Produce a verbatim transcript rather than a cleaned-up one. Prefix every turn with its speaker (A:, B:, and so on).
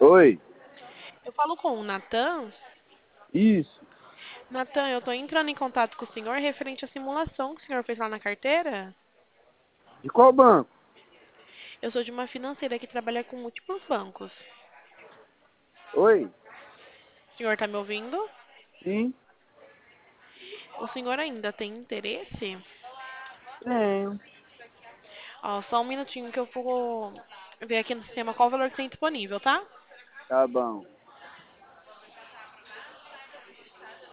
A: Oi,
B: Eu falo com o Natan.
A: isso.
B: Natan, eu tô entrando em contato com o senhor referente à simulação que o senhor fez lá na carteira.
A: De qual banco?
B: Eu sou de uma financeira que trabalha com múltiplos bancos.
A: Oi,
B: O senhor tá me ouvindo?
A: sim,
B: O senhor ainda tem interesse?
A: tenho.
B: Ó, só um minutinho que eu vou ver aqui no sistema qual o valor que tem disponível, tá?
A: Tá bom.